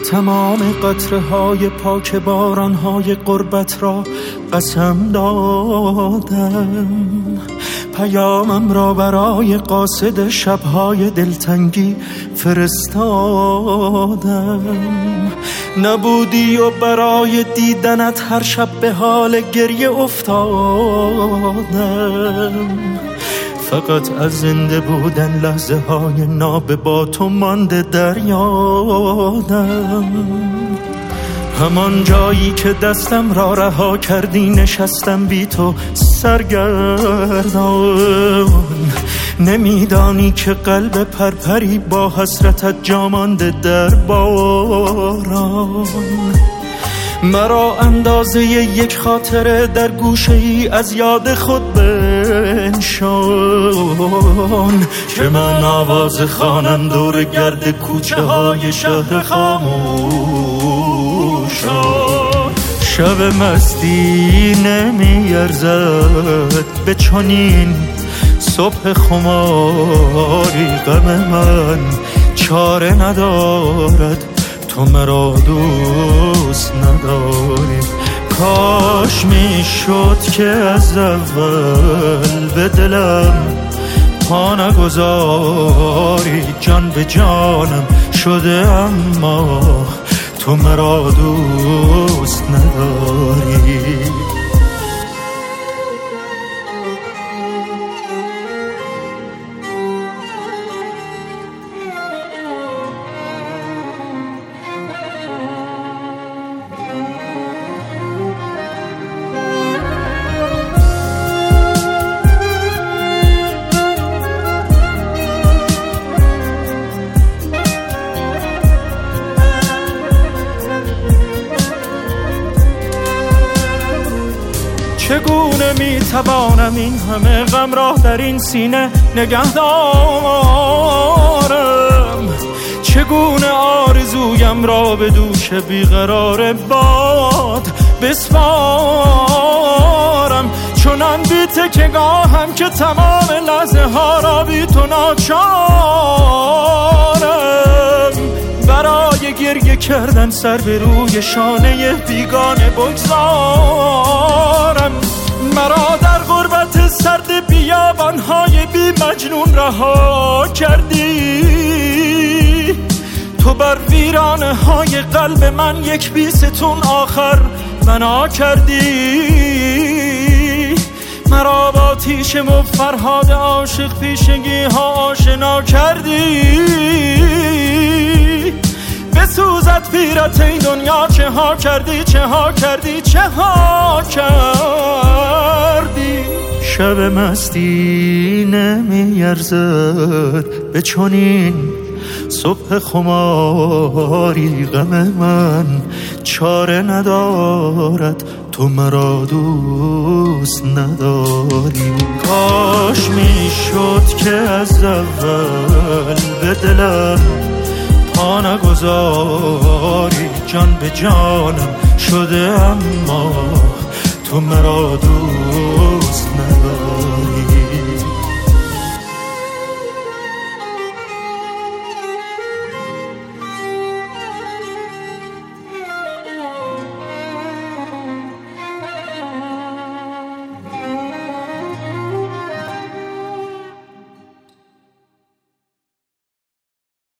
تمام قطره‌های پاک باران‌های غربت را قسم دادم، پیامم را برای قاصد شب‌های دلتنگی فرستادم. نبودی و برای دیدنت هر شب به حال گریه افتادم. فقط از زنده بودن لحظه های ناب با تو مانده در یادم. همان جایی که دستم را رها کردی نشستم بی تو سرگردان. نمیدانی که قلب پرپری با حسرتت جا مانده در باران. مرا اندازه یک خاطره در گوشه ای از یاد خود بنشان که من آواز خوانم دور گرد کوچه های شهر خاموشان. شب مستی نمیارزد به چنین صبح خماری. غم من چاره ندارد تو مرا دوست نداری. کاش میشد که از اول به دلم پا نگذاری. جان به جانم شده اما تو مرا دوست نداری. چگونه میتوانم این همه غم را در این سینه نگه دارم؟ چگونه آرزویم را به دوش بیقرار باد بسپارم؟ چنان بی تکیه‌گاهم که تمام لحظه ها را بی تو ناچارم. برای گریه کردن سر به روی شانه بیگانه بگذارم. مرا در غربت سرد بیابان‌های بی مجنون رها کردی. تو بر ویرانه های قلب من یک بیستون آخر بنا کردی. مرا با تیشه و فرهاد عاشق پیشگی ها آشنا کردی. بسوزد پیرت ای دنیا چه ها کردی، چه ها کردی، چه ها کردی. شب مستی نمیارزد به چنین صبح خماری. غم من چاره ندارد تو مرا دوست نداری. کاش میشد که از اول به دلم پا نگذاری. جان به جانم شده اما تو مرا دوست نداری.